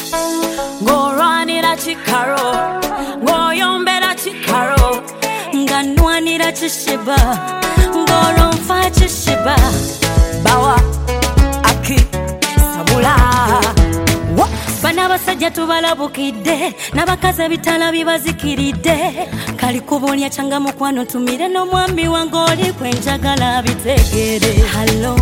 ngorwanira chikaro ngoyombera chikaro nganwanira chishiba ngoromfa chishiba bawa aki sabula bana basajja tubalabukidde nabakaze bitala bibazikiride kali kubolya changa mukwano tumire no mwami wange oli kwenjagala bitegere hallo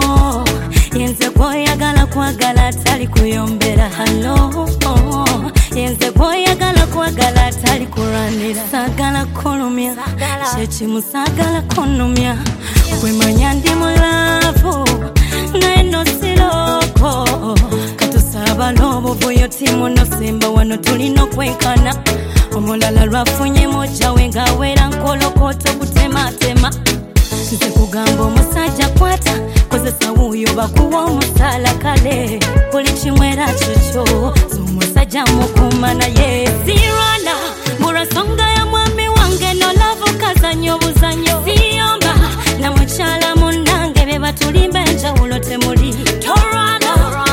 yenze koyagala kwagala tali kuyombera hallo yenze koyagala kwagala tali kuranira sagala kolumya chechi musagala konumya kwemanya ndi mulavu ngaeno siloko katusaba n'obuvuyo timu nosimba wano tulino kwekana omulala lwafunye moja wenga wera nkolokoto kutematema nze kugamba omusajja kwata kozesa wuyo bakuwa omusala kale buli kimwera kyokyo z'omusajja mukuma naye sirwana murasonga ya mwami wange nolavu kazanyo obuzanyo siyomba na mukyala munnange be batulimba enjawulo temuli torwana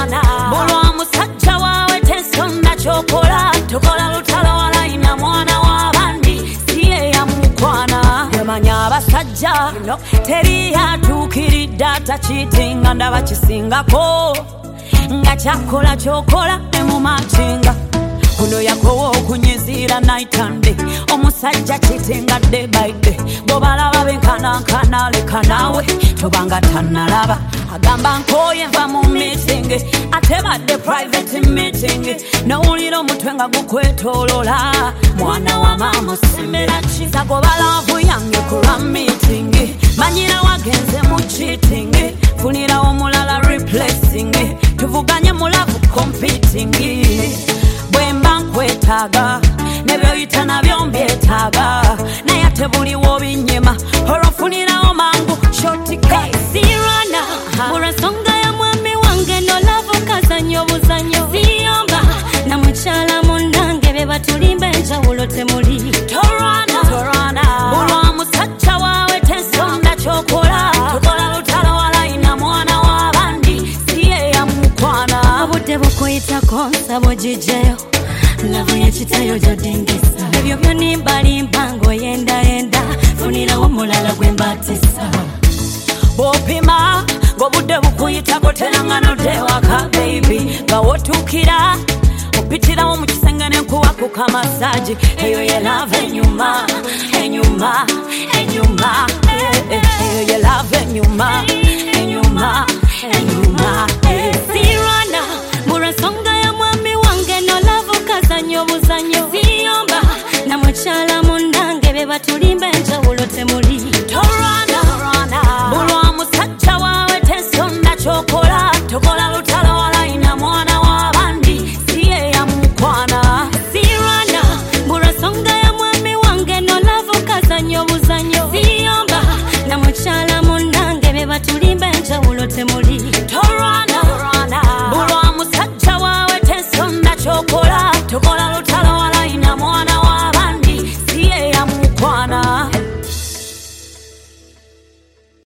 bulwa musajja waawe tesonda kyokola tokola lutalo walayina mwana w'abandi siye yamukwana yamanya abasajja teri yatuukiridde atakiitinga ndaba kisingako nga kyakola kyokola emumakinga kuno yakowa okunyizira night and day omusajja kitinga day by day bobalaba benkanankana leka naawe tobanga tannalaba agamba nkoye nva mu meeting ate badde private meeting nowulira omutwe nga gukwetolola mwana wa maama osemera ki sagobalavu yange kulwa meeting manyira wagenze mu cheating funira omulala replacing tuvuganye mulavu competing bwemba nkwetaaga nebyoyita nabyo mbyetaaga naye ate buliwo binyema olwofunirawo mangu shotika sirwana murasonga ya mwami wange nolavu kazanyo obuzanyo siyomba na mukyala munnange be batulimba enjawulo temuli torwana bulwa musajja waawe tesonda kyokola tokola lutalo walayina mwana w'abandi siye yamukwana obudde bukuyitako nsabo gijeyo lavu yekitayo gyodingisa ebyo byonimbalimba ng'oyendayenda funirawo omulala gwe mbatisa bw'opima ng'obudde bukuyitako teranganodde waka baby nga wotuukira opitirawo mu kisenge nenkuwakuka masaji eyo ye lava enyuma enyuma enyuma eyo ye lava enyuma enyuma enyuma sirwana murasonga ya mwami wange nolavu kazanyo obuzanyo siyomba na mukyala